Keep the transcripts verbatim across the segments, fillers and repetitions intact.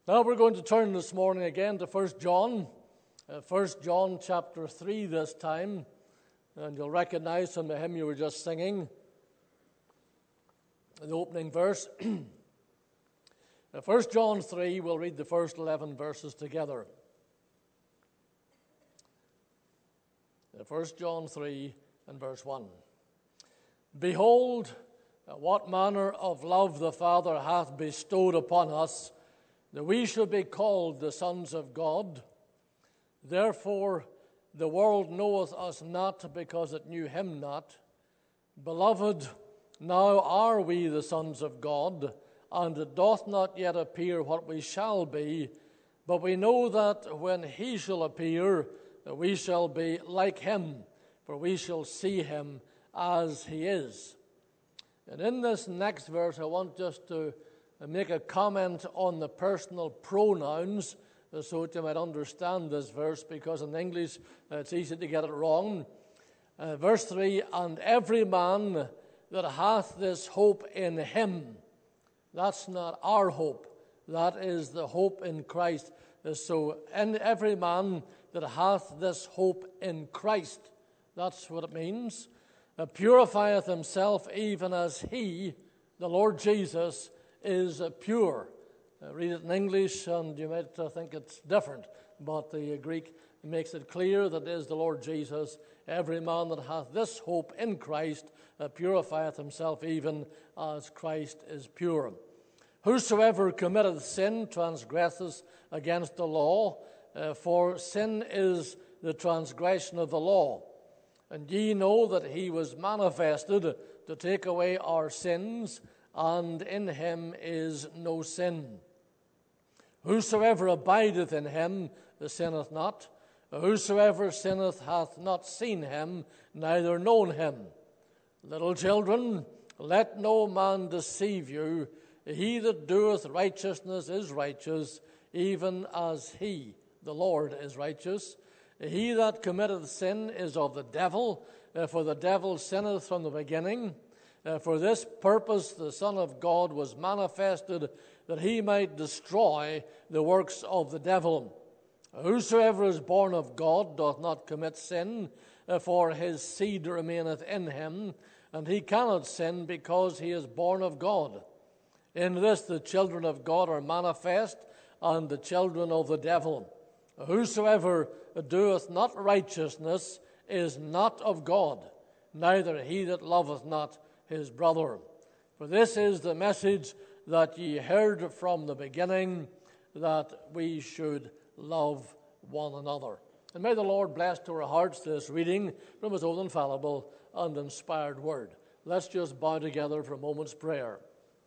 Now we're going to turn this morning again to First John, uh, First John chapter three this time, and you'll recognize from the hymn you were just singing, the opening verse. uh, First John three, we'll read the first eleven verses together. Uh, First John three and verse one. Behold, uh, what manner of love the Father hath bestowed upon us, that we should be called the sons of God. Therefore the world knoweth us not, because it knew him not. Beloved, now are we the sons of God, and it doth not yet appear what we shall be, but we know that when he shall appear, we shall be like him, for we shall see him as he is. And in this next verse, I want just to make a comment on the personal pronouns, so that you might understand this verse, because in English uh, it's easy to get it wrong. Uh, verse three, and every man that hath this hope in him. That's not our hope. That is the hope in Christ. Uh, so, in every man that hath this hope in Christ. That's what it means. Uh, purifieth himself even as he, the Lord Jesus, is uh, pure. Uh, read it in English and you might uh, think it's different, but the uh, Greek makes it clear that it is the Lord Jesus. Every man that hath this hope in Christ uh, purifieth himself even as Christ is pure. Whosoever committeth sin transgresseth against the law, uh, for sin is the transgression of the law. And ye know that he was manifested to take away our sins, and in him is no sin. Whosoever abideth in him sinneth not. Whosoever sinneth hath not seen him, neither known him. Little children, let no man deceive you. He that doeth righteousness is righteous, even as he, the Lord, is righteous. He that committeth sin is of the devil, for the devil sinneth from the beginning. Uh, for this purpose the Son of God was manifested, that he might destroy the works of the devil. Whosoever is born of God doth not commit sin, uh, for his seed remaineth in him, and he cannot sin, because he is born of God. In this the children of God are manifest, and the children of the devil. Whosoever doeth not righteousness is not of God, neither he that loveth not his brother. For this is the message that ye heard from the beginning, that we should love one another. And may the Lord bless to our hearts this reading from his own infallible and inspired word. Let's just bow together for a moment's prayer.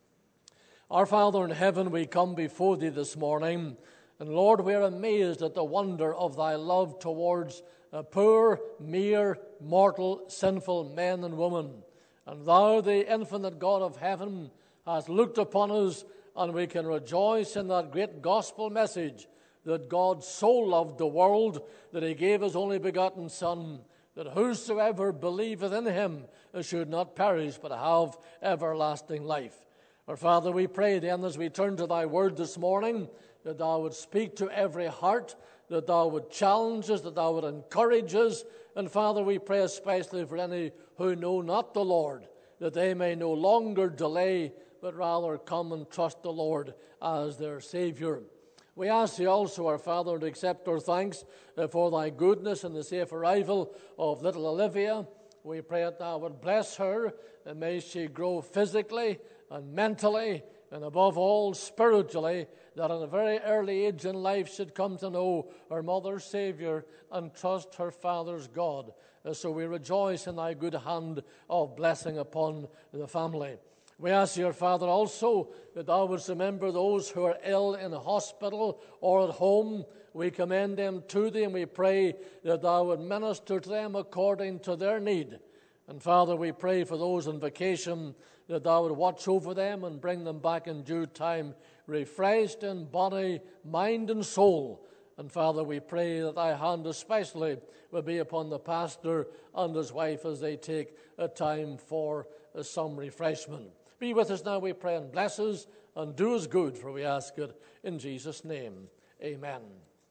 Our Father in heaven, we come before thee this morning, and Lord, we are amazed at the wonder of thy love towards uh, poor, mere, mortal, sinful men and women. And thou, the infinite God of heaven, hast looked upon us, and we can rejoice in that great gospel message that God so loved the world that he gave his only begotten Son, that whosoever believeth in him should not perish but have everlasting life. Our Father, we pray then as we turn to thy word this morning, that thou would speak to every heart, that thou would challenge us, that thou would encourage us. And Father, we pray especially for any who know not the Lord, that they may no longer delay, but rather come and trust the Lord as their Savior. We ask thee also, our Father, to accept our thanks for thy goodness and the safe arrival of little Olivia. We pray that thou would bless her, and may she grow physically and mentally, and above all spiritually, that at a very early age in life should come to know her mother's Savior and trust her father's God. So we rejoice in thy good hand of blessing upon the family. We ask your Father also that thou wouldst remember those who are ill in a hospital or at home. We commend them to thee, and we pray that thou would minister to them according to their need. And Father, we pray for those on vacation, that thou would watch over them and bring them back in due time, refreshed in body, mind, and soul. And Father, we pray that thy hand especially will be upon the pastor and his wife as they take a time for some refreshment. Be with us now, we pray, and bless us and do us good, for we ask it in Jesus' name. Amen.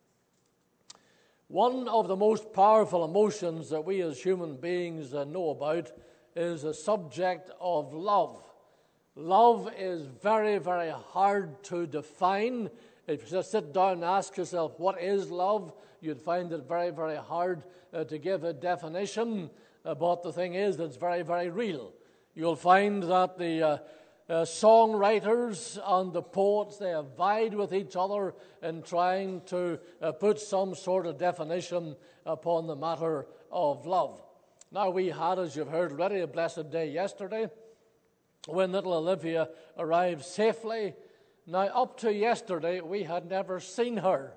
One of the most powerful emotions that we as human beings uh, know about is the subject of love. Love is very, very hard to define. If you just sit down and ask yourself, what is love? You'd find it very, very hard uh, to give a definition. Uh, but the thing is, it's very, very real. You'll find that the uh, uh, songwriters and the poets, they have vied with each other in trying to uh, put some sort of definition upon the matter of love. Now, we had, as you've heard already, a blessed day yesterday when little Olivia arrived safely. Now, up to yesterday, we had never seen her.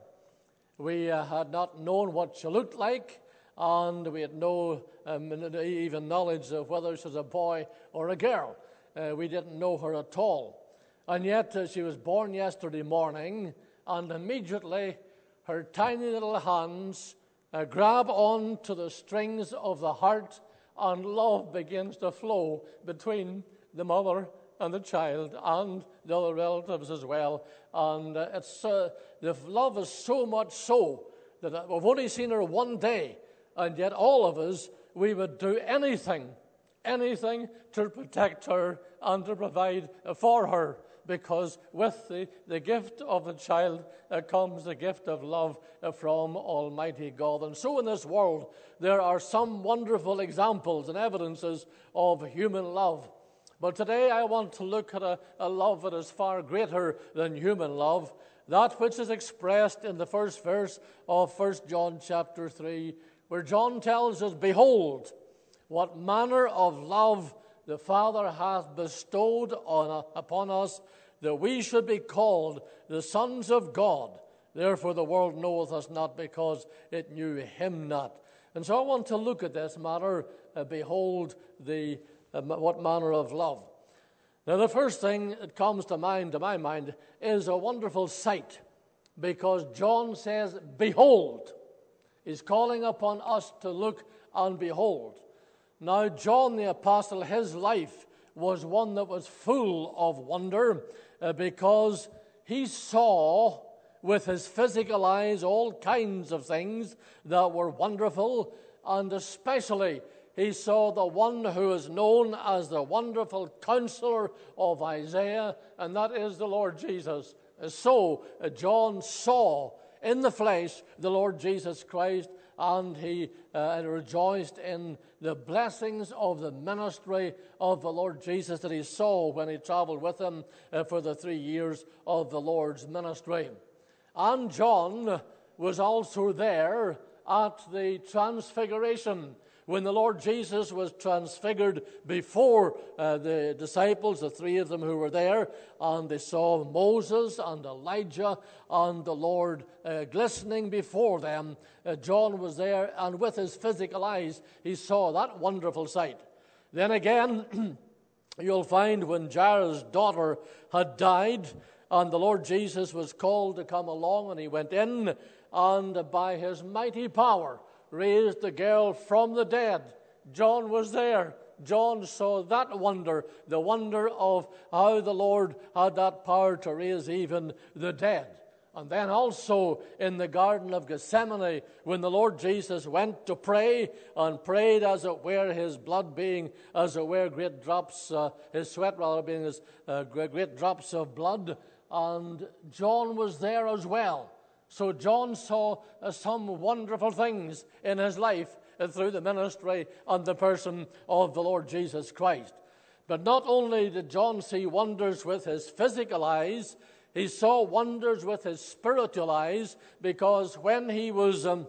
We uh, had not known what she looked like, and we had no um, even knowledge of whether she was a boy or a girl. Uh, we didn't know her at all. And yet, uh, she was born yesterday morning, and immediately her tiny little hands uh, grab on to the strings of the heart, and love begins to flow between the mother and the child and the other relatives as well. And uh, it's uh, the love is so much so that uh, we've only seen her one day, and yet all of us, we would do anything, anything to protect her and to provide for her, because with the, the gift of the child uh, comes the gift of love uh, from Almighty God. And so in this world, there are some wonderful examples and evidences of human love. But today I want to look at a, a love that is far greater than human love, that which is expressed in the first verse of First John chapter three, where John tells us, "Behold, what manner of love the Father hath bestowed on, upon us, that we should be called the sons of God. Therefore the world knoweth us not, because it knew him not." And so I want to look at this matter, uh, behold the uh, what manner of love. Now, the first thing that comes to mind, to my mind, is a wonderful sight, because John says, "Behold." He's calling upon us to look and behold. Now, John the Apostle, his life was one that was full of wonder, uh, because he saw with his physical eyes all kinds of things that were wonderful, and especially he saw the one who is known as the wonderful counselor of Isaiah, and that is the Lord Jesus. So uh, John saw in the flesh the Lord Jesus Christ, and he uh, rejoiced in the blessings of the ministry of the Lord Jesus that he saw when he traveled with him uh, for the three years of the Lord's ministry. And John was also there at the Transfiguration, when the Lord Jesus was transfigured before uh, the disciples, the three of them who were there, and they saw Moses and Elijah and the Lord uh, glistening before them. Uh, John was there, and with his physical eyes, he saw that wonderful sight. Then again, you'll find when Jairus' daughter had died, and the Lord Jesus was called to come along, and he went in, and by his mighty power raised the girl from the dead. John was there. John saw that wonder, the wonder of how the Lord had that power to raise even the dead. And then also in the Garden of Gethsemane, when the Lord Jesus went to pray, and prayed as it were, his blood being as it were great drops, uh, his sweat rather being as uh, great drops of blood, and John was there as well. So John saw uh, some wonderful things in his life uh, through the ministry and the person of the Lord Jesus Christ. But not only did John see wonders with his physical eyes, he saw wonders with his spiritual eyes, because when he was um,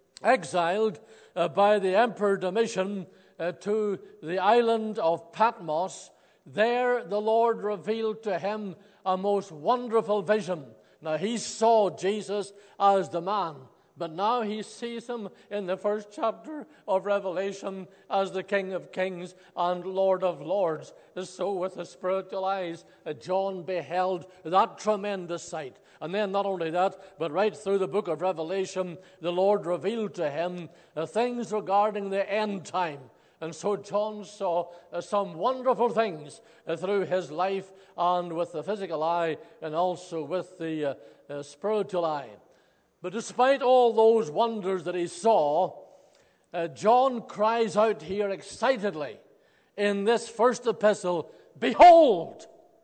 exiled uh, by the Emperor Domitian uh, to the island of Patmos, there the Lord revealed to him a most wonderful vision. Now, he saw Jesus as the man, but now he sees him in the first chapter of Revelation as the King of Kings and Lord of Lords. So with his spiritual eyes, John beheld that tremendous sight. And then not only that, but right through the book of Revelation, the Lord revealed to him uh, things regarding the end time. And so John saw uh, some wonderful things uh, through his life, and with the physical eye and also with the uh, uh, spiritual eye. But despite all those wonders that he saw, uh, John cries out here excitedly in this first epistle, "Behold!"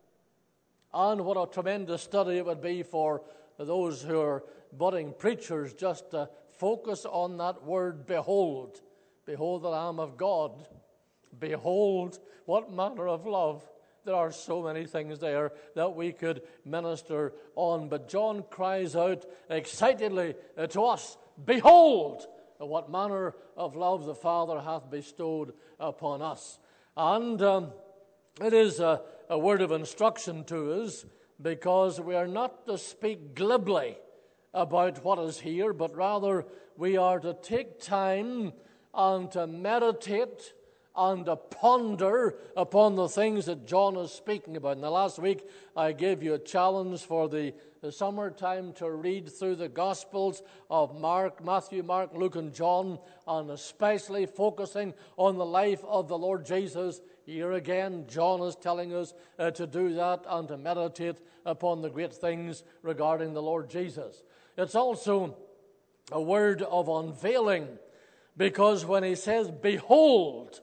And what a tremendous study it would be for those who are budding preachers just to focus on that word, behold. Behold the Lamb of God. Behold, what manner of love. There are so many things there that we could minister on. But John cries out excitedly to us, "Behold, what manner of love the Father hath bestowed upon us." And um, it is a, a word of instruction to us, because we are not to speak glibly about what is here, but rather we are to take time and to meditate and to ponder upon the things that John is speaking about. Now, last week I gave you a challenge for the, the summertime to read through the Gospels of Mark, Matthew, Mark, Luke, and John, and especially focusing on the life of the Lord Jesus. Here again, John is telling us uh, to do that and to meditate upon the great things regarding the Lord Jesus. It's also a word of unveiling, because when he says, "Behold,"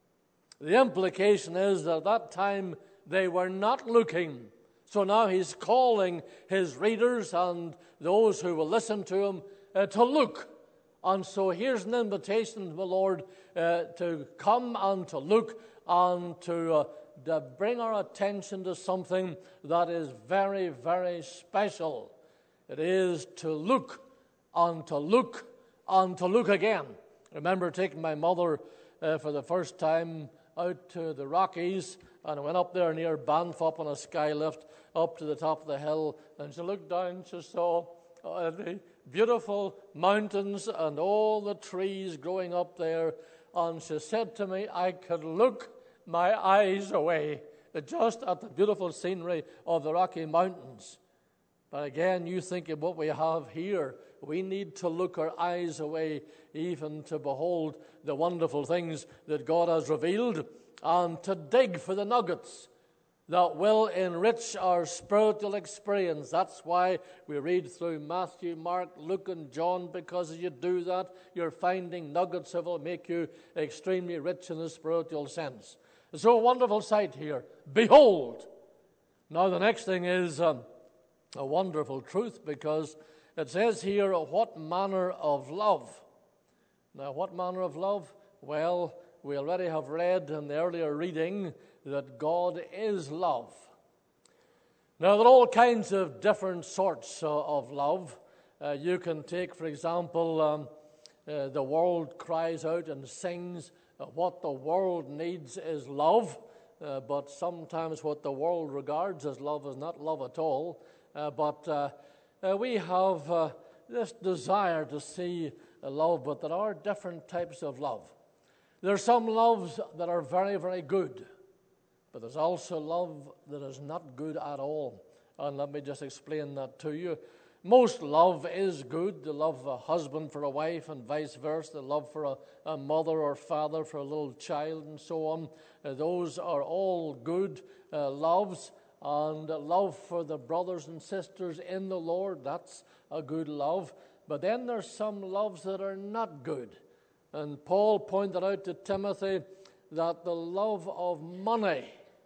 the implication is that at that time they were not looking. So now he's calling his readers and those who will listen to him uh, to look. And so here's an invitation to the Lord uh, to come and to look and to, uh, to bring our attention to something that is very, very special. It is to look and to look and to look again. I remember taking my mother uh, for the first time out to the Rockies, and I went up there near Banff up on a sky lift up to the top of the hill, and she looked down, she saw uh, the beautiful mountains and all the trees growing up there, and she said to me, "I could look my eyes away just at the beautiful scenery of the Rocky Mountains." But again, you think of what we have here. We need to look our eyes away even to behold the wonderful things that God has revealed, and to dig for the nuggets that will enrich our spiritual experience. That's why we read through Matthew, Mark, Luke, and John, because as you do that, you're finding nuggets that will make you extremely rich in the spiritual sense. So a wonderful sight here. Behold! Now the next thing is um, a wonderful truth, because it says here, "What manner of love?" Now, what manner of love? Well, we already have read in the earlier reading that God is love. Now, there are all kinds of different sorts uh, of love. Uh, you can take, for example, um, uh, the world cries out and sings, uh, what the world needs is love, uh, but sometimes what the world regards as love is not love at all. Uh, but uh, uh, we have uh, this desire to see uh, love, but there are different types of love. There are some loves that are very, very good, but there's also love that is not good at all. And let me just explain that to you. Most love is good. The love of a husband for a wife and vice versa. The love for a, a mother or father for a little child and so on. Uh, those are all good uh, loves. And uh, love for the brothers and sisters in the Lord, that's a good love. But then there's some loves that are not good. And Paul pointed out to Timothy that the love of money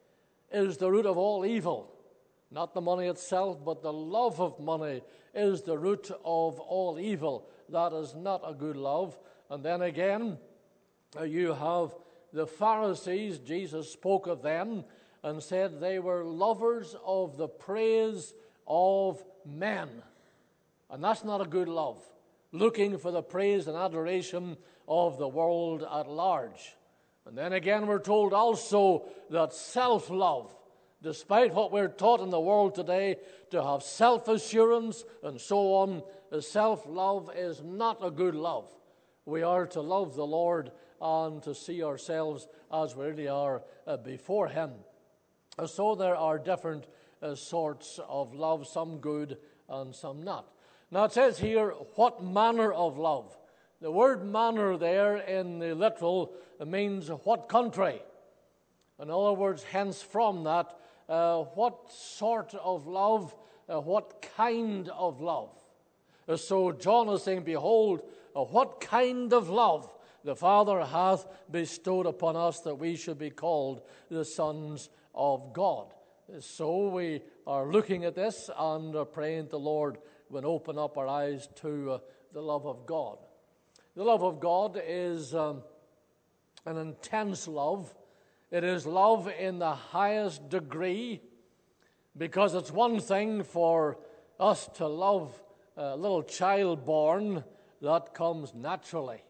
is the root of all evil. Not the money itself, but the love of money is the root of all evil. That is not a good love. And then again, uh, you have the Pharisees. Jesus spoke of them and said they were lovers of the praise of men. And that's not a good love. Looking for the praise and adoration of the world at large. And then again, we're told also that self-love, despite what we're taught in the world today, to have self-assurance and so on, self-love is not a good love. We are to love the Lord and to see ourselves as we really are uh, before Him. Uh, so there are different uh, sorts of love, some good and some not. Now it says here, what manner of love? The word manner there in the literal means what country. In other words, hence from that, uh, what sort of love, uh, what kind of love. Uh, so John is saying, behold, uh, what kind of love the Father hath bestowed upon us that we should be called the sons of God. So we are looking at this and are praying the Lord will open up our eyes to uh, the love of God. The love of God is um, an intense love. It is love in the highest degree, because it's one thing for us to love a little child born. That comes naturally.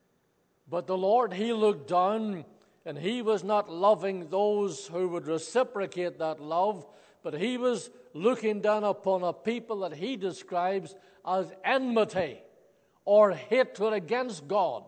But the Lord, He looked down, and He was not loving those who would reciprocate that love, but He was looking down upon a people that He describes as enmity or hatred against God.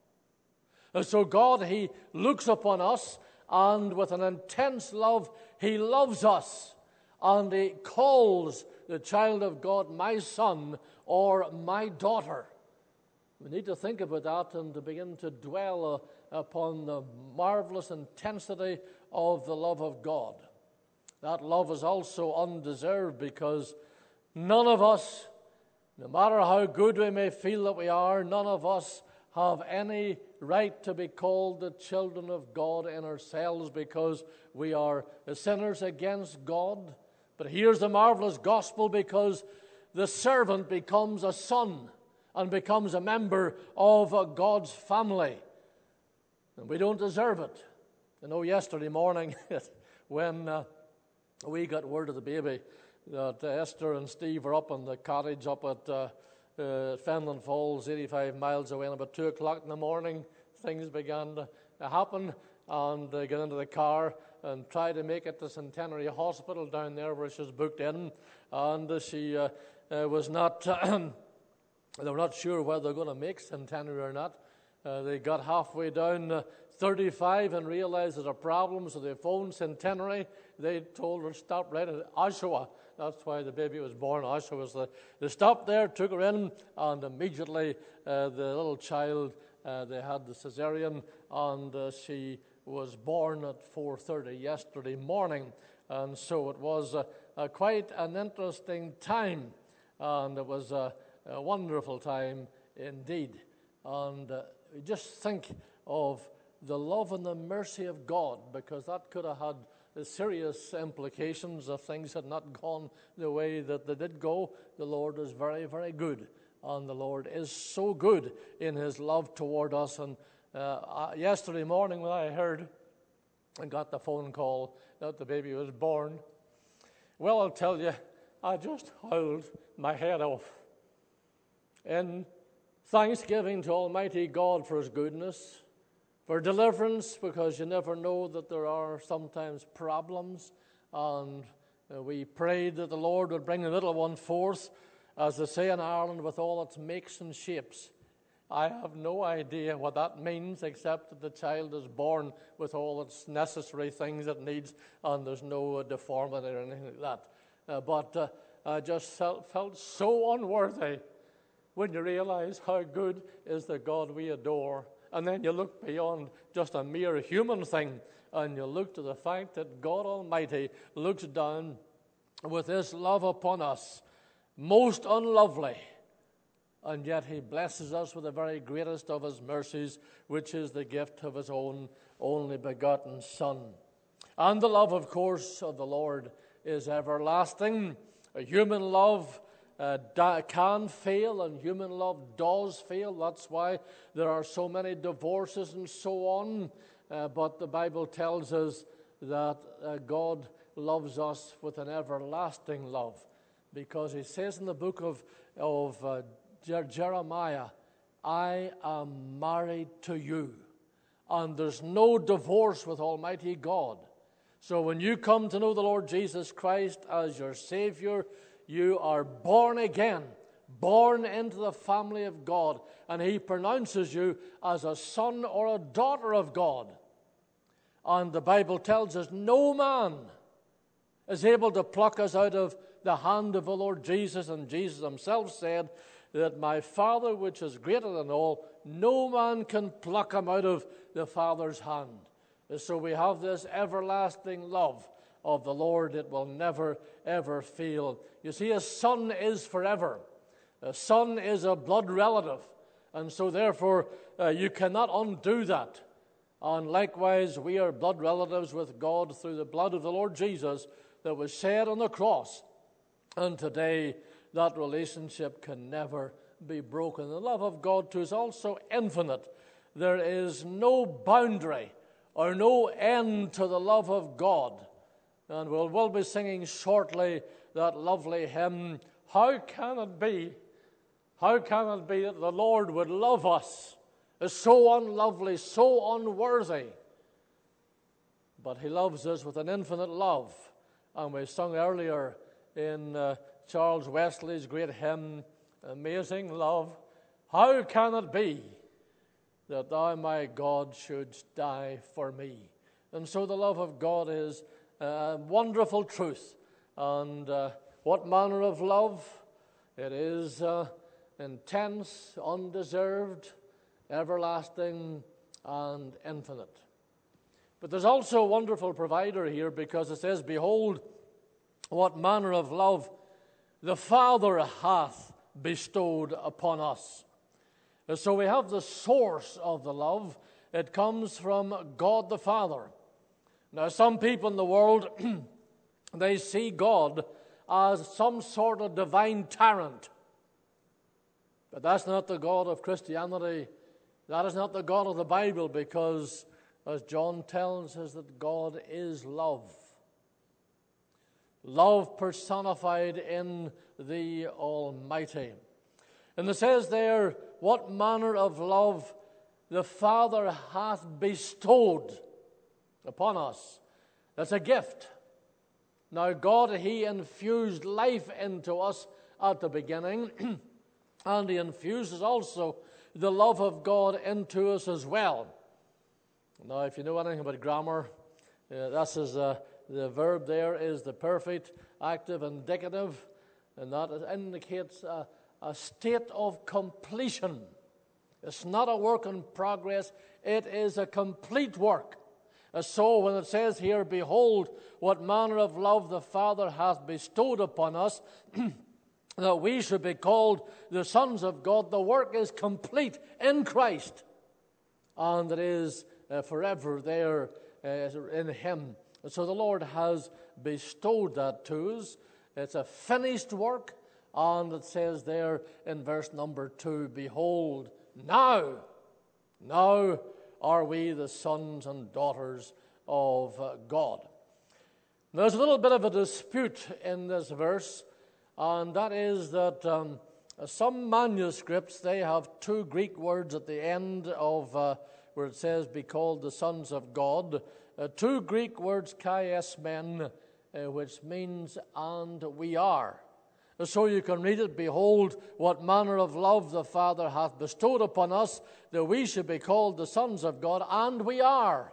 And so God, He looks upon us, and with an intense love, He loves us, and He calls the child of God my son or my daughter. We need to think about that and to begin to dwell uh, upon the marvelous intensity of the love of God. That love is also undeserved, because none of us, no matter how good we may feel that we are, none of us have any right to be called the children of God in ourselves, because we are sinners against God. But here's the marvelous gospel, because the servant becomes a son and becomes a member of uh, God's family. And we don't deserve it. You know, yesterday morning when uh, we got word of the baby, that uh, Esther and Steve were up in the cottage up at uh, uh, Fenland Falls, eighty-five miles away, and about two o'clock in the morning, things began to, to happen, and they got into the car and tried to make it to Centenary Hospital down there where she was booked in, and uh, she uh, uh, was not... They were not sure whether they were going to make Centenary or not. Uh, they got halfway down uh, thirty-five and realized there's a problem, so they phoned Centenary. They told her, stop right at Oshawa. That's why the baby was born. Oshawa was the... They stopped there, took her in, and immediately uh, the little child, uh, they had the cesarean, and uh, she was born at four thirty yesterday morning. And so it was uh, uh, quite an interesting time, and it was... Uh, A wonderful time indeed. And uh, just think of the love and the mercy of God, because that could have had serious implications if things had not gone the way that they did go. The Lord is very, very good, and the Lord is so good in His love toward us. And uh, yesterday morning when I heard and got the phone call that the baby was born, well, I'll tell you, I just howled my head off in thanksgiving to Almighty God for His goodness, for deliverance, because you never know that there are sometimes problems. And uh, we prayed that the Lord would bring the little one forth, as they say in Ireland, with all its makes and shapes. I have no idea what that means, except that the child is born with all its necessary things it needs, and there's no uh, deformity or anything like that. Uh, but uh, I just felt, felt so unworthy when you realize how good is the God we adore. And then you look beyond just a mere human thing, and you look to the fact that God Almighty looks down with His love upon us, most unlovely, and yet He blesses us with the very greatest of His mercies, which is the gift of His own only begotten Son. And the love, of course, of the Lord is everlasting. A human love Uh, da- can fail, and human love does fail. That's why there are so many divorces and so on. Uh, but the Bible tells us that uh, God loves us with an everlasting love, because He says in the book of, of uh, Jer- Jeremiah, I am married to you. And there's no divorce with Almighty God. So when you come to know the Lord Jesus Christ as your Savior, you are born again, born into the family of God, and He pronounces you as a son or a daughter of God. And the Bible tells us no man is able to pluck us out of the hand of the Lord Jesus, and Jesus Himself said that my Father, which is greater than all, no man can pluck him out of the Father's hand. So we have this everlasting love of the Lord. It will never, ever fail. You see, a son is forever. A son is a blood relative. And so therefore, uh, you cannot undo that. And likewise, we are blood relatives with God through the blood of the Lord Jesus that was shed on the cross. And today, that relationship can never be broken. The love of God too is also infinite. There is no boundary or no end to the love of God. And we'll, we'll be singing shortly that lovely hymn, How Can It Be? How can it be that the Lord would love us so unlovely, so unworthy? But he loves us with an infinite love. And we sung earlier in uh, Charles Wesley's great hymn, Amazing Love, how can it be that thou, my God, shouldst die for me? And so the love of God is a wonderful truth. And uh, what manner of love? It is uh, intense, undeserved, everlasting, and infinite. But there's also a wonderful provider here, because it says, behold, what manner of love the Father hath bestowed upon us. And so we have the source of the love. It comes from God the Father. Now, some people in the world, they see God as some sort of divine tyrant. But that's not the God of Christianity. That is not the God of the Bible, because, as John tells us, that God is love. Love personified in the Almighty. And it says there, what manner of love the Father hath bestowed upon us. That's a gift. Now, God, he infused life into us at the beginning, and he infuses also the love of God into us as well. Now, if you know anything about grammar, uh, that's as uh, the verb there is the perfect, active, indicative, and that indicates a, a state of completion. It's not a work in progress, it is a complete work. So when it says here, behold, what manner of love the Father hath bestowed upon us, that we should be called the sons of God, the work is complete in Christ. And it is uh, forever there uh, in him. And so the Lord has bestowed that to us. It's a finished work. And it says there in verse number two, behold, now, now are we the sons and daughters of uh, God. Now, there's a little bit of a dispute in this verse, and that is that um, some manuscripts, they have two Greek words at the end of uh, where it says, be called the sons of God. Uh, two Greek words, kaiesmen, uh, which means, and we are. So you can read it, behold, what manner of love the Father hath bestowed upon us, that we should be called the sons of God, and we are.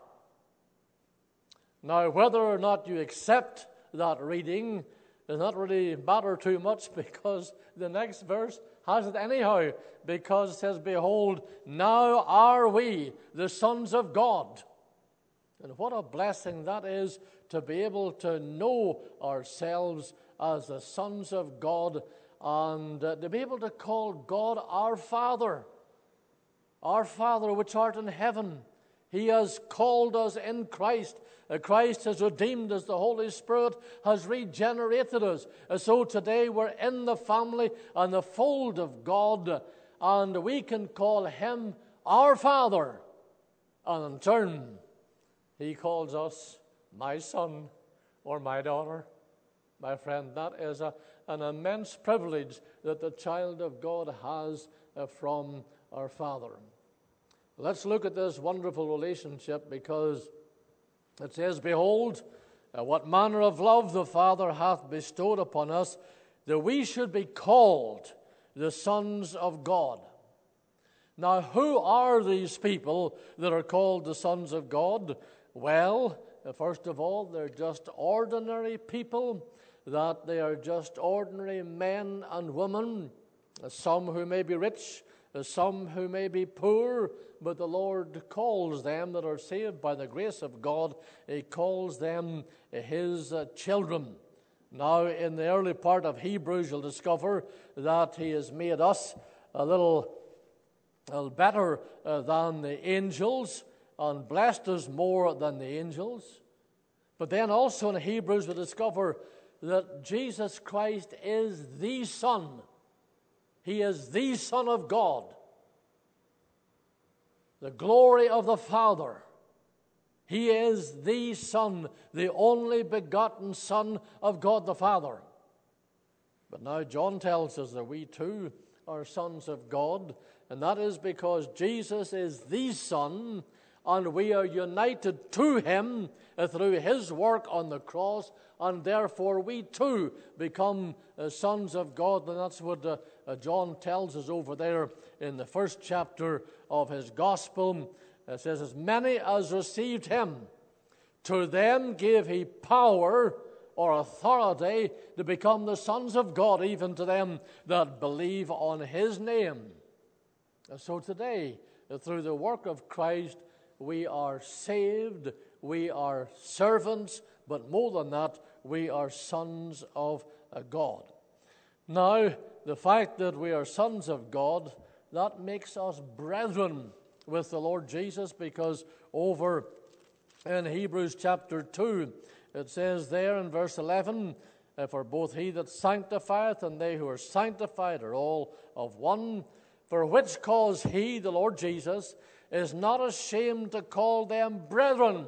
Now, whether or not you accept that reading does not really matter too much, because the next verse has it anyhow, because it says, behold, now are we the sons of God. And what a blessing that is, to be able to know ourselves as the sons of God, and uh, to be able to call God our Father. Our Father which art in heaven. He has called us in Christ. Uh, Christ has redeemed us. The Holy Spirit has regenerated us. Uh, so today we're in the family and the fold of God, and we can call him our Father. And in turn, he calls us my son or my daughter. My friend, that is a, an immense privilege that the child of God has uh, from our Father. Let's look at this wonderful relationship, because it says, behold, uh, what manner of love the Father hath bestowed upon us, that we should be called the sons of God. Now, who are these people that are called the sons of God? Well, uh, first of all, they're just ordinary people, that they are just ordinary men and women some who may be rich, some who may be poor, but the Lord calls them that are saved by the grace of God, He calls them His uh, children. Now, in the early part of Hebrews, you'll discover that He has made us a little, a little better uh, than the angels and blessed us more than the angels. But then also in Hebrews, we discover that Jesus Christ is the Son. He is the Son of God, the glory of the Father. He is the Son, the only begotten Son of God the Father. But now John tells us that we too are sons of God, and that is because Jesus is the Son, and we are united to Him through His work on the cross, and therefore we too become uh, sons of God. And that's what uh, uh, John tells us over there in the first chapter of his gospel. It says, as many as received Him, to them gave He power or authority to become the sons of God, even to them that believe on His name. And so today, through the work of Christ, we are saved, we are servants, but more than that, we are sons of God. Now, the fact that we are sons of God, that makes us brethren with the Lord Jesus, because over in Hebrews chapter two, it says there in verse eleven, for both He that sanctifieth and they who are sanctified are all of one, for which cause He, the Lord Jesus, is not ashamed to call them brethren.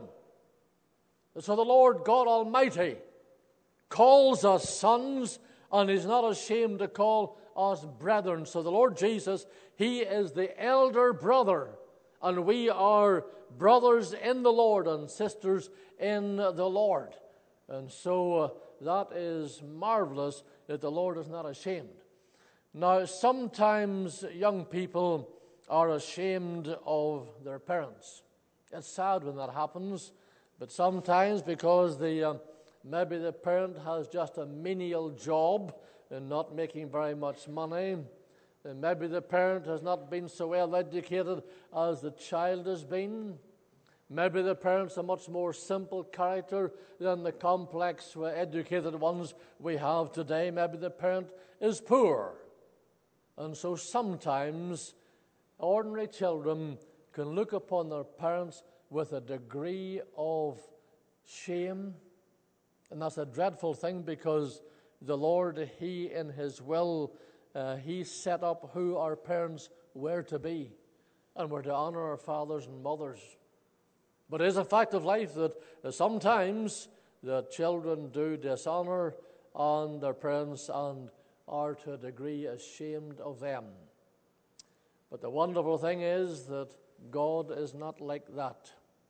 So the Lord God Almighty calls us sons, and He's not ashamed to call us brethren. So the Lord Jesus, He is the elder brother, and we are brothers in the Lord and sisters in the Lord. And so uh, that is marvelous that the Lord is not ashamed. Now, sometimes young people are ashamed of their parents. It's sad when that happens, but sometimes because the uh, maybe the parent has just a menial job and not making very much money, and maybe the parent has not been so well educated as the child has been. Maybe the parent's a much more simple character than the complex, educated ones we have today. Maybe the parent is poor. And so sometimes ordinary children can look upon their parents with a degree of shame. And that's a dreadful thing, because the Lord, He in His will, uh, He set up who our parents were to be. And we're to honor our fathers and mothers. But it is a fact of life that uh, sometimes the children do dishonor on their parents and are to a degree ashamed of them. But the wonderful thing is that God is not like that.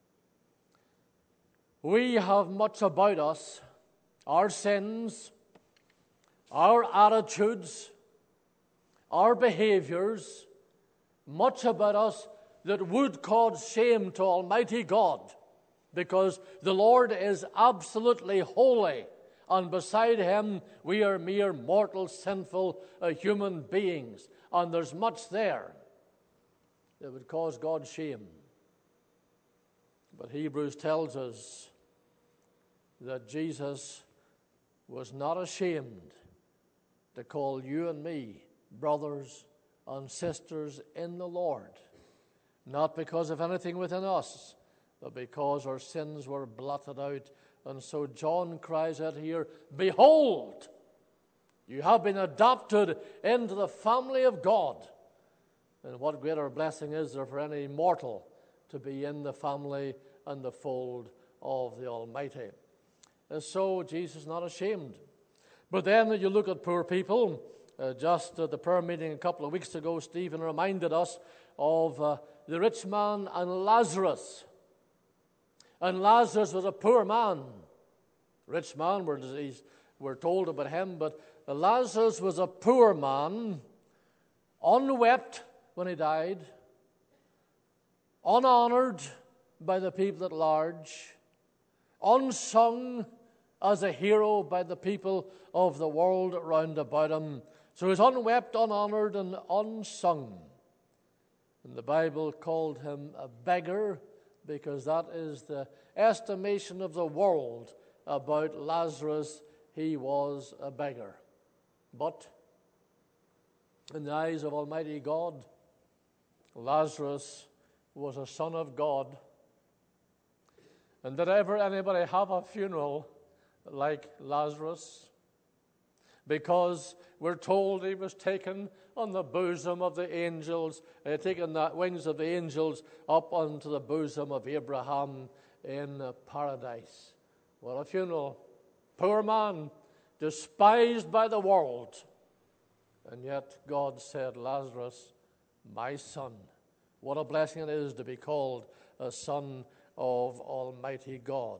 We have much about us, our sins, our attitudes, our behaviors, much about us that would cause shame to Almighty God, because the Lord is absolutely holy, and beside Him we are mere mortal, sinful uh, human beings, and there's much there that would cause God shame. But Hebrews tells us that Jesus was not ashamed to call you and me brothers and sisters in the Lord, not because of anything within us, but because our sins were blotted out. And so John cries out here, behold, you have been adopted into the family of God. And what greater blessing is there for any mortal to be in the family and the fold of the Almighty? And so Jesus is not ashamed. But then you look at poor people. Uh, just at the prayer meeting a couple of weeks ago, Stephen reminded us of uh, the rich man and Lazarus. And Lazarus was a poor man. Rich man, we're, we're told about him, but Lazarus was a poor man, unwept when he died, unhonored by the people at large, unsung as a hero by the people of the world round about him. So he's unwept, unhonored, and unsung. And the Bible called him a beggar because that is the estimation of the world about Lazarus. He was a beggar. But in the eyes of Almighty God, Lazarus was a son of God. And did ever anybody have a funeral like Lazarus? Because we're told he was taken on the bosom of the angels, uh, taken the wings of the angels up onto the bosom of Abraham in uh, paradise. What a funeral. Poor man, despised by the world. And yet God said, Lazarus, my son. What a blessing it is to be called a son of Almighty God.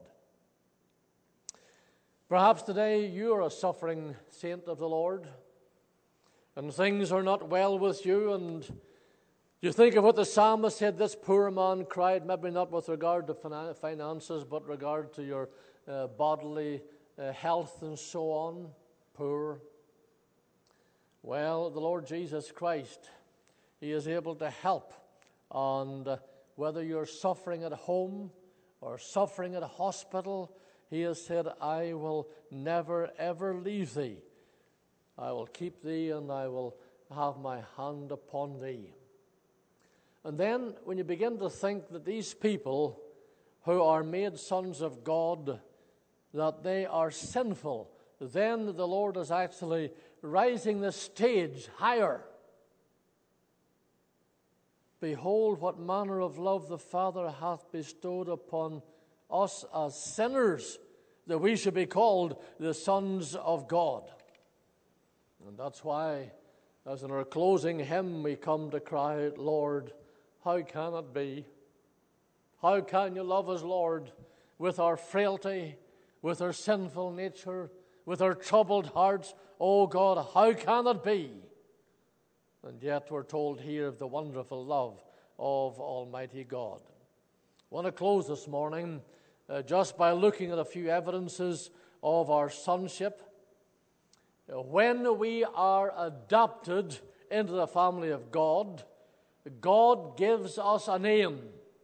Perhaps today you are a suffering saint of the Lord, and things are not well with you, and you think of what the psalmist said, this poor man cried, maybe not with regard to finances, but regard to your uh, bodily uh, health and so on, poor. Well, the Lord Jesus Christ, He is able to help, and uh, whether you're suffering at home or suffering at a hospital, He has said, I will never, ever leave thee. I will keep thee, and I will have my hand upon thee. And then when you begin to think that these people who are made sons of God, that they are sinful, then the Lord is actually rising the stage higher. Behold, what manner of love the Father hath bestowed upon us as sinners, that we should be called the sons of God. And that's why, as in our closing hymn, we come to cry out, Lord, how can it be? How can you love us, Lord, with our frailty, with our sinful nature, with our troubled hearts? Oh God, how can it be? And yet we're told here of the wonderful love of Almighty God. I want to close this morning uh, just by looking at a few evidences of our sonship. When we are adopted into the family of God, God gives us a name.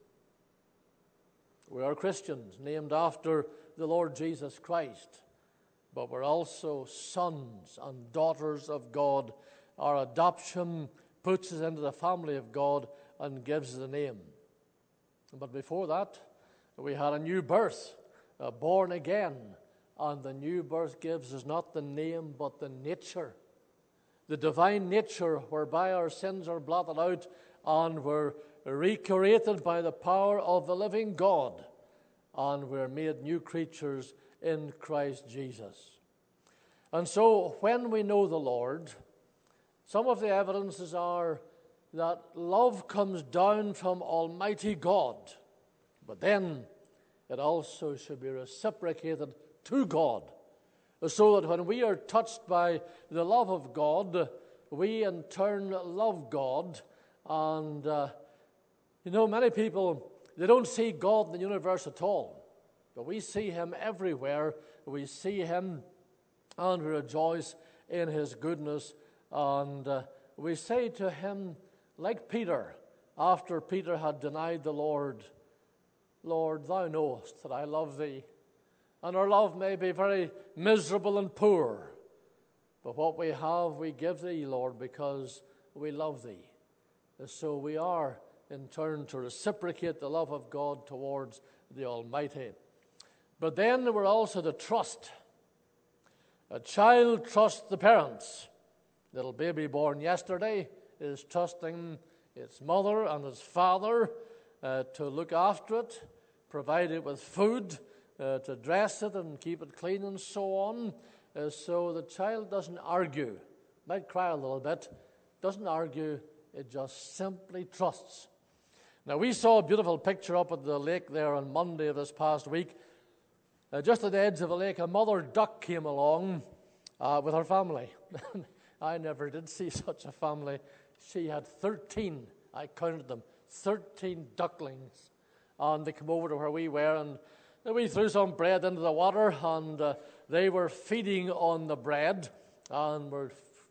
We are Christians, named after the Lord Jesus Christ, but we're also sons and daughters of God. Our adoption puts us into the family of God and gives us a name. But before that, we had a new birth, uh, born again. And the new birth gives us not the name, but the nature. The divine nature whereby our sins are blotted out and we're recreated by the power of the living God. And we're made new creatures in Christ Jesus. And so when we know the Lord, some of the evidences are that love comes down from Almighty God. But then it also should be reciprocated to God, so that when we are touched by the love of God, we in turn love God. And uh, you know, many people, they don't see God in the universe at all, but we see Him everywhere. We see Him and we rejoice in His goodness, and uh, we say to Him, like Peter, after Peter had denied the Lord, Lord, thou knowest that I love thee. And our love may be very miserable and poor, but what we have we give thee, Lord, because we love thee. And so we are in turn to reciprocate the love of God towards the Almighty. But then we're also to trust. A child trusts the parents. Little baby born yesterday is trusting its mother and its father uh, to look after it, provide it with food, Uh, to dress it and keep it clean and so on, uh, so the child doesn't argue, might cry a little bit, doesn't argue, it just simply trusts. Now, we saw a beautiful picture up at the lake there on Monday of this past week. Uh, just at the edge of the lake, a mother duck came along uh, with her family. I never did see such a family. She had thirteen, I counted them, thirteen ducklings, and they came over to where we were, and we threw some bread into the water, and uh, they were feeding on the bread and were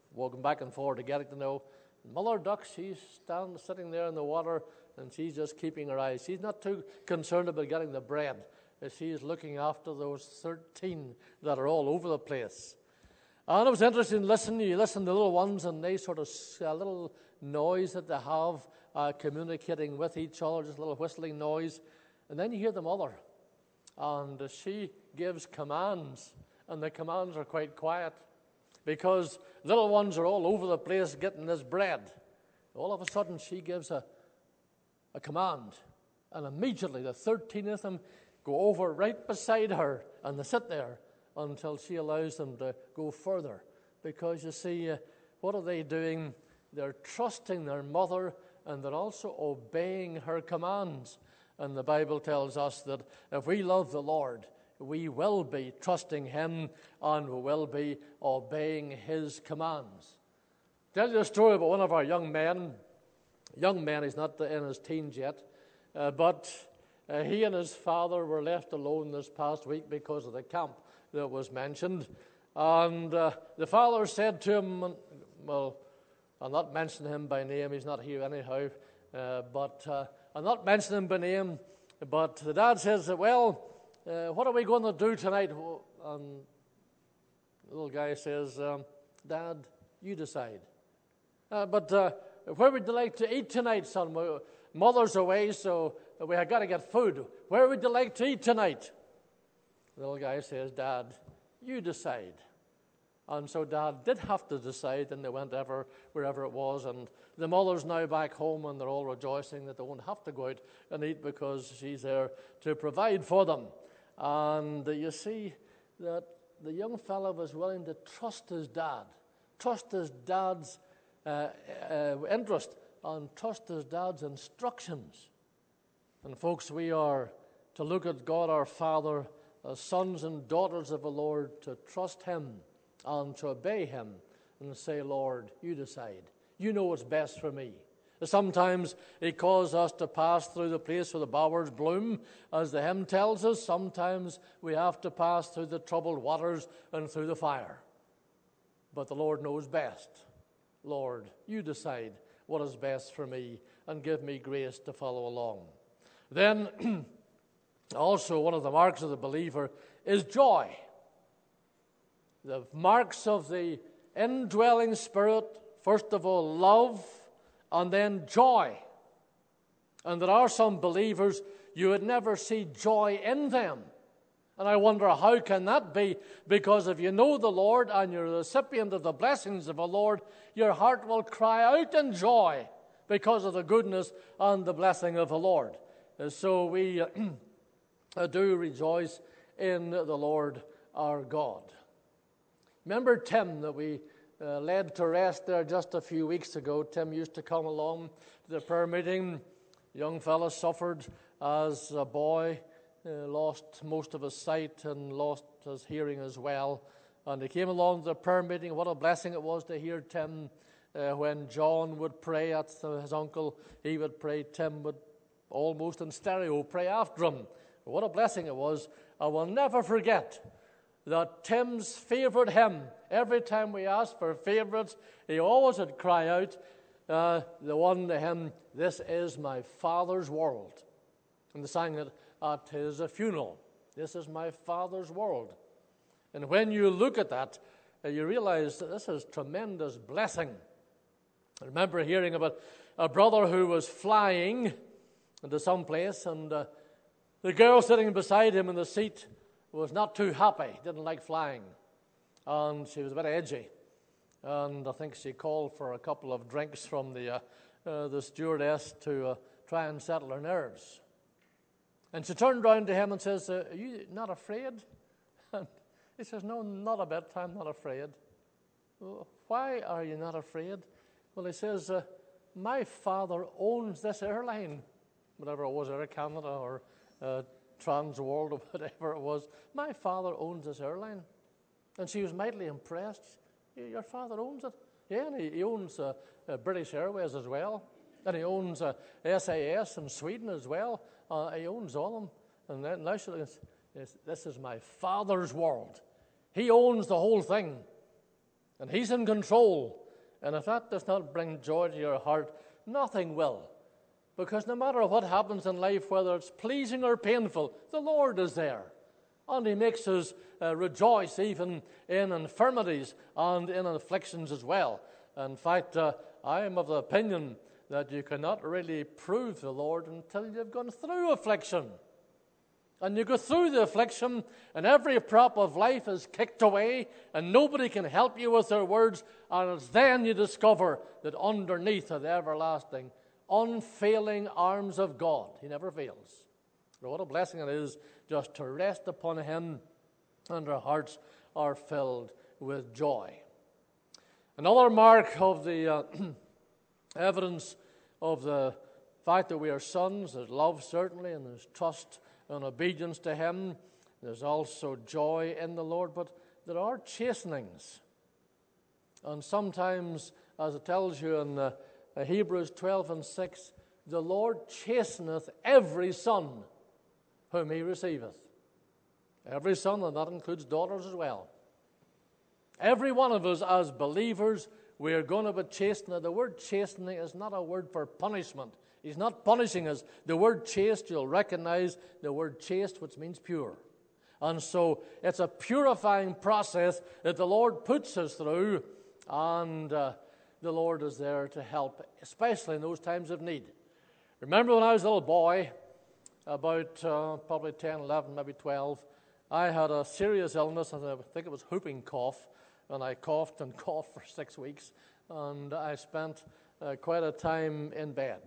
walking back and forth to get it to know. Mother duck, she's standing, sitting there in the water, and she's just keeping her eyes. She's not too concerned about getting the bread. She's looking after those thirteen that are all over the place. And it was interesting listening. You listen to the little ones, and they sort of, a little noise that they have, uh, communicating with each other, just a little whistling noise. And then you hear the mother, and uh, she gives commands, and the commands are quite quiet, because little ones are all over the place getting this bread. All of a sudden, she gives a, a command, and immediately the thirteen of them go over right beside her, and they sit there until she allows them to go further. Because you see, uh, what are they doing? They're trusting their mother, and they're also obeying her commands. And the Bible tells us that if we love the Lord, we will be trusting him, and we will be obeying his commands. I'll tell you a story about one of our young men. Young man, he's not in his teens yet, uh, but uh, he and his father were left alone this past week because of the camp that was mentioned. And uh, the father said to him, well, I'll not mention him by name, he's not here anyhow, uh, but uh, I'll not mention him by name, but the dad says, well, uh, what are we going to do tonight? And the little guy says, um, Dad, you decide. Uh, but uh, where would you like to eat tonight, son? Mother's away, so we have got to get food. Where would you like to eat tonight? The little guy says, Dad, you decide. And so Dad did have to decide, and they went ever, wherever it was. And the mother's now back home, and they're all rejoicing that they won't have to go out and eat because she's there to provide for them. And uh, you see that the young fellow was willing to trust his dad, trust his dad's uh, uh, interest, and trust his dad's instructions. And folks, we are to look at God our Father as sons and daughters of the Lord, to trust him and to obey him and say, Lord, you decide. You know what's best for me. Sometimes he calls us to pass through the place where the bowers bloom, as the hymn tells us. Sometimes we have to pass through the troubled waters and through the fire. But the Lord knows best. Lord, you decide what is best for me and give me grace to follow along. Then also, one of the marks of the believer is joy. The marks of the indwelling Spirit, first of all, love, and then joy. And there are some believers, you would never see joy in them. And I wonder, how can that be? Because if you know the Lord and you're a recipient of the blessings of the Lord, your heart will cry out in joy because of the goodness and the blessing of the Lord. And so we uh, do rejoice in the Lord our God. Remember Tim that we uh, led to rest there just a few weeks ago. Tim used to come along to the prayer meeting. Young fella suffered as a boy, uh, lost most of his sight and lost his hearing as well. And he came along to the prayer meeting. What a blessing it was to hear Tim uh, when John would pray at his uncle. He would pray, Tim would almost in stereo pray after him. What a blessing it was. I will never forget that Tim's favorite hymn, every time we asked for favorites, he always would cry out, uh, the one, the hymn, This is my Father's world. And they sang it at his funeral. This is my Father's world. And when you look at that, uh, you realize that this is tremendous blessing. I remember hearing about a brother who was flying into some place, and uh, the girl sitting beside him in the seat was not too happy, didn't like flying, and she was a bit edgy. And I think she called for a couple of drinks from the, uh, uh, the stewardess to uh, try and settle her nerves. And she turned round to him and says, uh, are you not afraid? And he says, no, not a bit, I'm not afraid. Well, why are you not afraid? Well, he says, uh, my father owns this airline, whatever it was, Air Canada or uh, Trans World or whatever it was. My father owns this airline. And she was mightily impressed. Your father owns it? Yeah, and he, he owns uh, uh, British Airways as well. And he owns uh, S A S in Sweden as well. Uh, he owns all of them. And then now she says, this is my father's world. He owns the whole thing. And he's in control. And if that does not bring joy to your heart, nothing will. Because no matter what happens in life, whether it's pleasing or painful, the Lord is there. And He makes us uh, rejoice even in infirmities and in afflictions as well. In fact, uh, I am of the opinion that you cannot really prove the Lord until you've gone through affliction. And you go through the affliction, and every prop of life is kicked away, and nobody can help you with their words, and it's then you discover that underneath are the everlasting, unfailing arms of God. He never fails. So what a blessing it is just to rest upon Him, and our hearts are filled with joy. Another mark of the uh, evidence of the fact that we are sons, there's love certainly, and there's trust and obedience to Him. There's also joy in the Lord, but there are chastenings. And sometimes, as it tells you in uh, Hebrews twelve and six, the Lord chasteneth every son whom He receiveth. Every son, and that includes daughters as well. Every one of us as believers, we are going to be chastened. The word chastening is not a word for punishment. He's not punishing us. The word chaste, you'll recognize the word chaste, which means pure. And so it's a purifying process that the Lord puts us through, and uh, the Lord is there to help, especially in those times of need. Remember when I was a little boy, about uh, probably ten, eleven, maybe twelve, I had a serious illness, and I think it was whooping cough, and I coughed and coughed for six weeks, and I spent uh, quite a time in bed.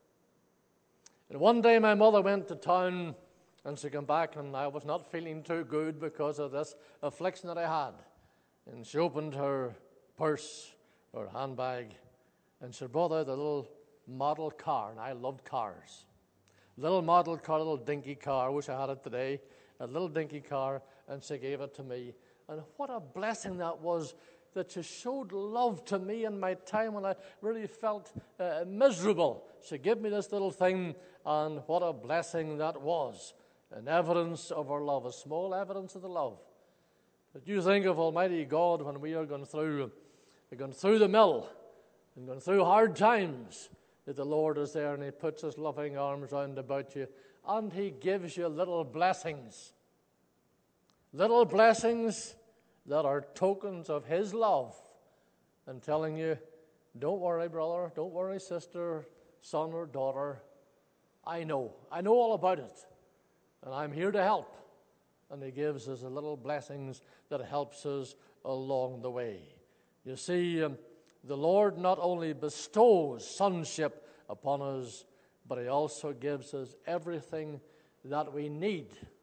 And one day my mother went to town, and she came back, and I was not feeling too good because of this affliction that I had. And she opened her purse, her handbag, and she brought out a little model car, and I loved cars. Little model car, little dinky car. I wish I had it today. A little dinky car, and she gave it to me. And what a blessing that was, that she showed love to me in my time when I really felt uh, miserable. She gave me this little thing, and what a blessing that was. An evidence of her love, a small evidence of the love. But you think of Almighty God when we are going through, we're going through the mill, and going through hard times, that the Lord is there, and He puts His loving arms round about you, and He gives you little blessings. Little blessings that are tokens of His love, and telling you, don't worry, brother, don't worry, sister, son or daughter. I know. I know all about it, and I'm here to help. And He gives us the little blessings that helps us along the way. You see, um, the Lord not only bestows sonship upon us, but He also gives us everything that we need,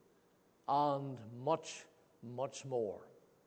and much, much more.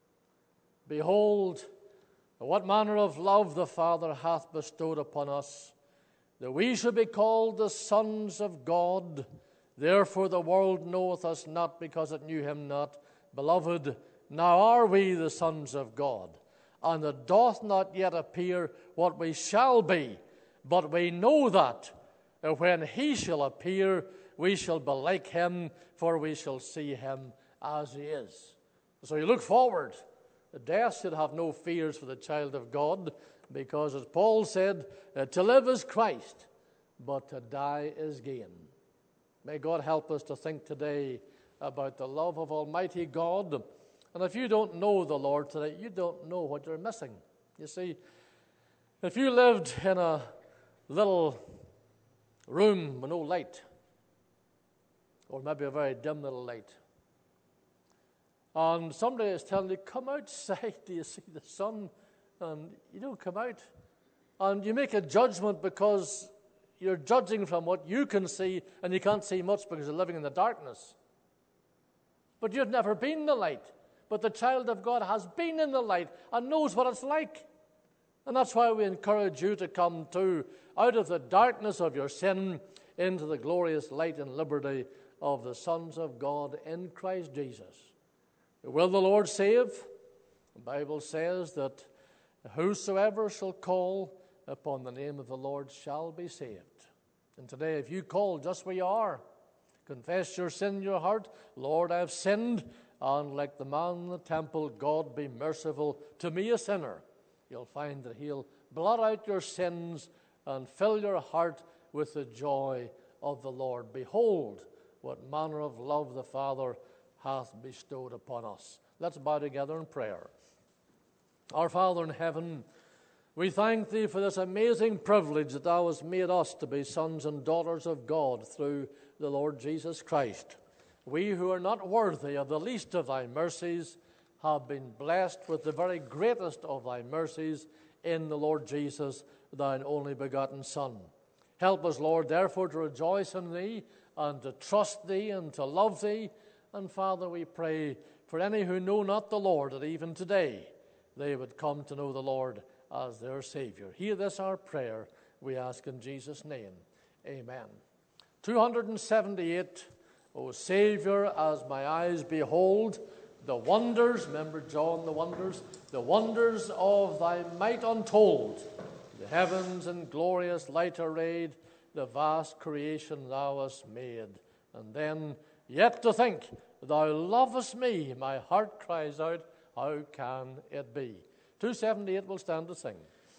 Behold, what manner of love the Father hath bestowed upon us, that we should be called the sons of God. Therefore the world knoweth us not, because it knew Him not. Beloved, now are we the sons of God, and it doth not yet appear what we shall be, but we know that when He shall appear, we shall be like Him, for we shall see Him as He is. So you look forward. Death should have no fears for the child of God, because as Paul said, uh, to live is Christ, but to die is gain. May God help us to think today about the love of Almighty God. And if you don't know the Lord today, you don't know what you're missing. You see, if you lived in a little room with no light, or maybe a very dim little light, and somebody is telling you, come outside, do you see the sun? And you don't come out. And you make a judgment because you're judging from what you can see, and you can't see much because you're living in the darkness. But you've never been in the light. But the child of God has been in the light and knows what it's like. And that's why we encourage you to come too, out of the darkness of your sin into the glorious light and liberty of the sons of God in Christ Jesus. Will the Lord save? The Bible says that whosoever shall call upon the name of the Lord shall be saved. And today, if you call just where you are, confess your sin in your heart, Lord, I have sinned, and like the man in the temple, God be merciful to me, a sinner, you'll find that He'll blot out your sins, and fill your heart with the joy of the Lord. Behold, what manner of love the Father hath bestowed upon us. Let's bow together in prayer. Our Father in heaven, we thank Thee for this amazing privilege that Thou hast made us to be sons and daughters of God through the Lord Jesus Christ. We who are not worthy of the least of Thy mercies have been blessed with the very greatest of Thy mercies in the Lord Jesus, Thine only begotten Son. Help us, Lord, therefore, to rejoice in Thee and to trust Thee and to love Thee. And Father, we pray for any who know not the Lord, that even today they would come to know the Lord as their Savior. Hear this our prayer, we ask in Jesus' name. Amen. two hundred seventy-eight, O Savior, as my eyes behold the wonders, remember John, the wonders, the wonders of Thy might untold, the heavens in glorious light arrayed, the vast creation Thou hast made. And then, yet to think, Thou lovest me, my heart cries out, how can it be? two seventy-eight will stand to sing.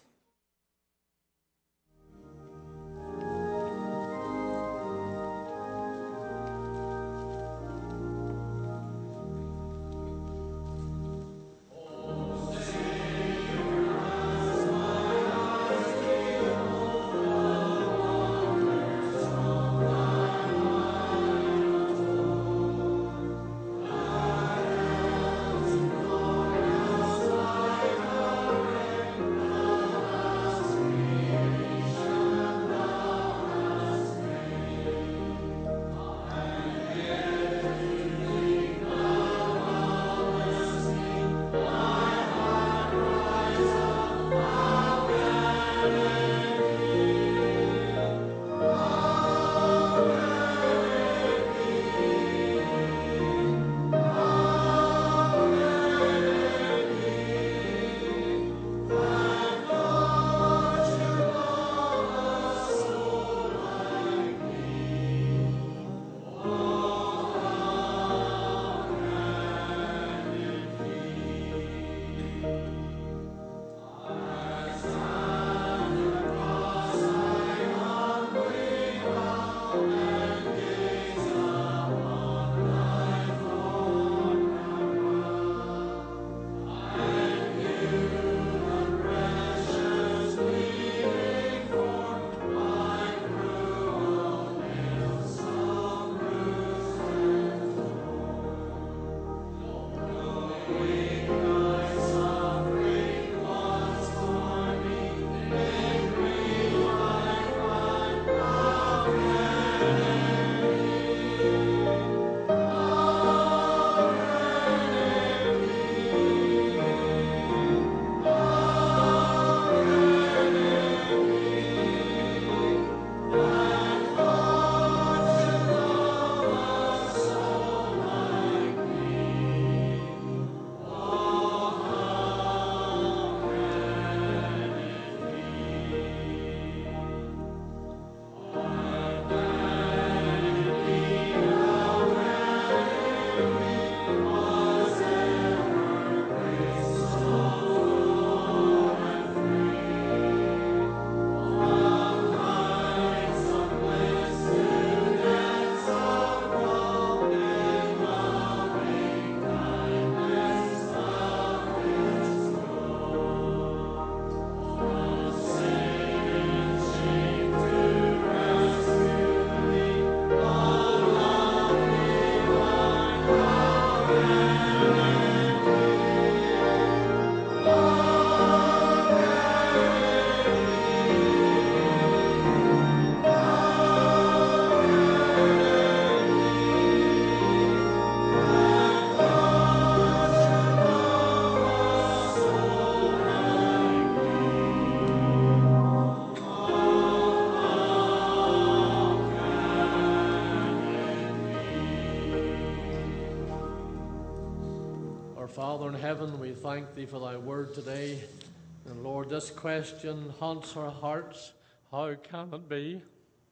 Father in heaven, we thank Thee for Thy word today. And Lord, this question haunts our hearts. How can it be?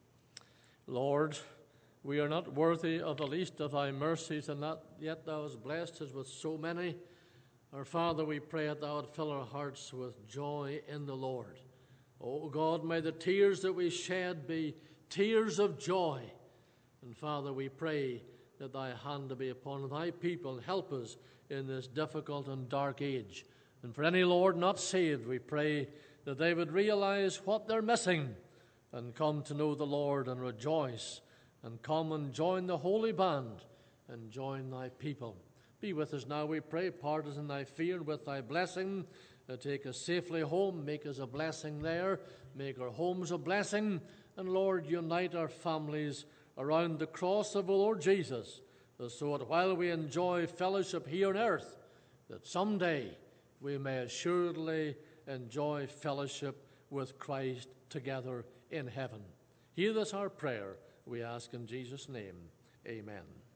Lord, we are not worthy of the least of Thy mercies, and that yet Thou hast blessed us with so many. Our Father, we pray that Thou would fill our hearts with joy in the Lord. Oh God, may the tears that we shed be tears of joy. And Father, we pray that thy hand be upon thy people. Help us in this difficult and dark age. And for any, Lord, not saved, we pray that they would realize what they're missing and come to know the Lord and rejoice and come and join the holy band and join thy people. Be with us now, we pray. Part us in thy fear with thy blessing. Uh, take us safely home. Make us a blessing there. Make our homes a blessing. And Lord, unite our families around the cross of the Lord Jesus, so that while we enjoy fellowship here on earth, that someday we may assuredly enjoy fellowship with Christ together in heaven. Hear this our prayer, we ask in Jesus' name. Amen.